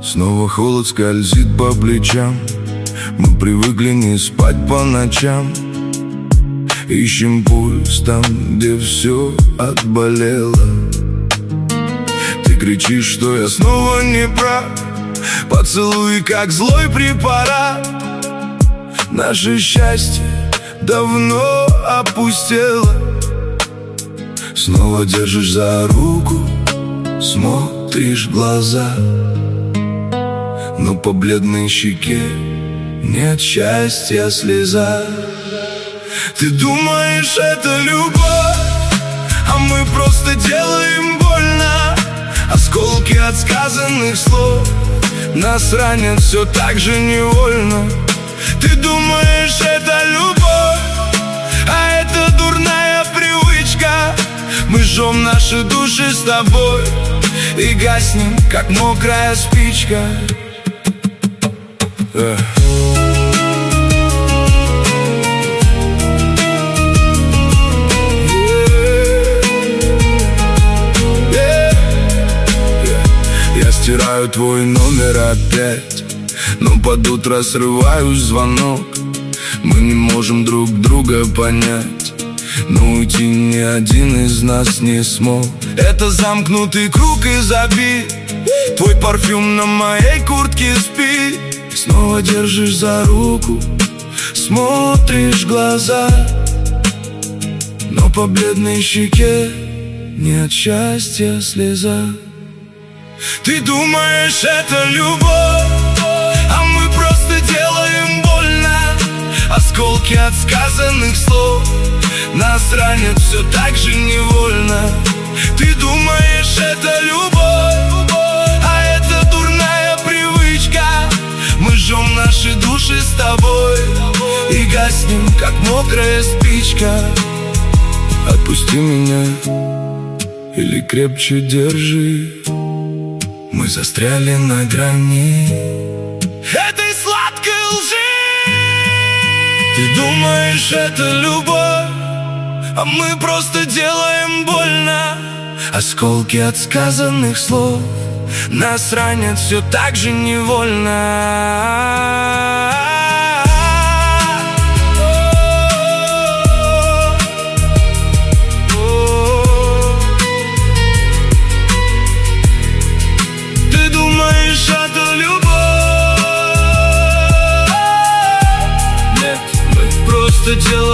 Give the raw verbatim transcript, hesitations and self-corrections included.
Снова холод скользит по плечам. Мы привыкли не спать по ночам. Ищем пульс там, где все отболело. Ты кричишь, что я снова не прав. Поцелуй, как злой препарат. Наше счастье давно опустело. Снова держишь за руку, смотришь в глаза, но по бледной щеке нет счастья слеза. Ты думаешь, это любовь, а мы просто делаем больно. Осколки от сказанных слов нас ранят все так же невольно. Ты думаешь, это любовь, а это дурная привычка. Мы жжем наши души с тобой и гаснем, как мокрая спичка. Эх. Я стираю твой номер опять, но под утро срываю звонок. Мы не можем друг друга понять, но уйти ни один из нас не смог. Это замкнутый круг из обид. Твой парфюм на моей куртке спит. Снова держишь за руку, смотришь в глаза, но по бледной щеке нет счастья слеза. Ты думаешь, это любовь, а мы просто делаем больно. Осколки от сказанных слов нас ранят все так же невольно. Ты думаешь, это любовь, а это дурная привычка. Мы жжем наши души с тобой и гаснем, как мокрая спичка. Отпусти меня или крепче держи. Мы застряли на грани этой сладкой лжи. Ты думаешь, это любовь, а мы просто делаем больно. Осколки от сказанных слов нас ранят все так же невольно. Это любовь. Нет, мы просто делаем